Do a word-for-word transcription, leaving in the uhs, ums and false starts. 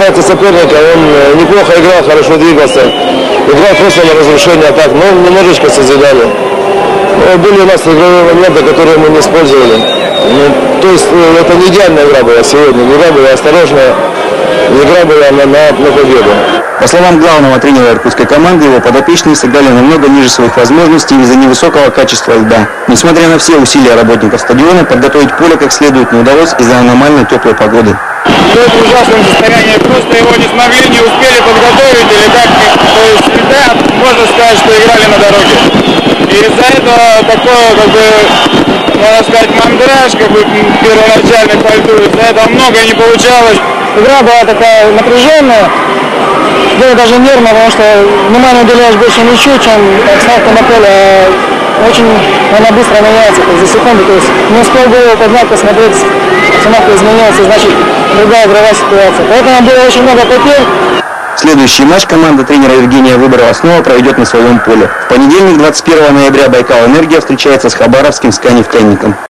Это соперника, он неплохо играл, хорошо двигался. Играл просто на разрушение атак, но немножечко созидали. Но были у нас игровые моменты, которые мы не использовали. Ну, то есть это не идеальная игра была сегодня. Игра была осторожная, игра была на, на, на победу. По словам главного тренера иркутской команды, его подопечные сыграли намного ниже своих возможностей из-за невысокого качества льда. Несмотря на все усилия работников стадиона, подготовить поле как следует не удалось из-за аномально теплой погоды. Лед в ужасном состоянии, просто его не смогли, не успели подготовить или как, то есть льда, можно сказать, что играли на дороге. И из-за этого такое, как бы, можно сказать, мандраж, как бы, первоначальный по льду, из-за этого многое не получалось. Игра была такая напряженная, было даже нервно, потому что внимание уделяешь больше мячу, чем ставка на поле. Очень она быстро меняется, то есть за секунду, то есть не успел голову поднять, посмотреть, обстановка изменилась, и значит другая игровая ситуация. Поэтому было очень много потерь. Следующий матч команда тренера Евгения Выборова снова проведет на своем поле. В понедельник, двадцать первого ноября, Байкал Энергия встречается с хабаровским СКА Нефтяником.